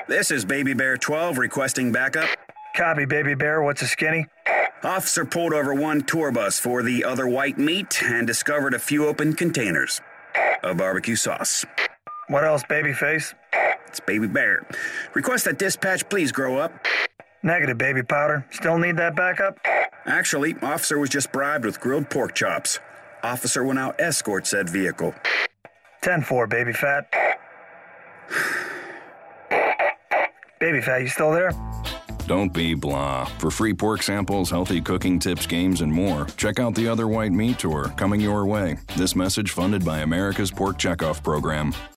This is Baby Bear 12 requesting backup. Copy, Baby Bear. What's a skinny? Officer pulled over one tour bus for the other white meat and discovered a few open containers of barbecue sauce. What else, Babyface? It's Baby Bear. Request that dispatch please grow up. Negative, Baby Powder. Still need that backup? Actually, officer was just bribed with grilled pork chops. Officer will now escort said vehicle. 10-4, Baby Fat. Baby Fat, you still there? Don't be blah. For free pork samples, healthy cooking tips, games, and more, check out the Other White Meat Tour coming your way. This message funded by America's Pork Checkoff Program.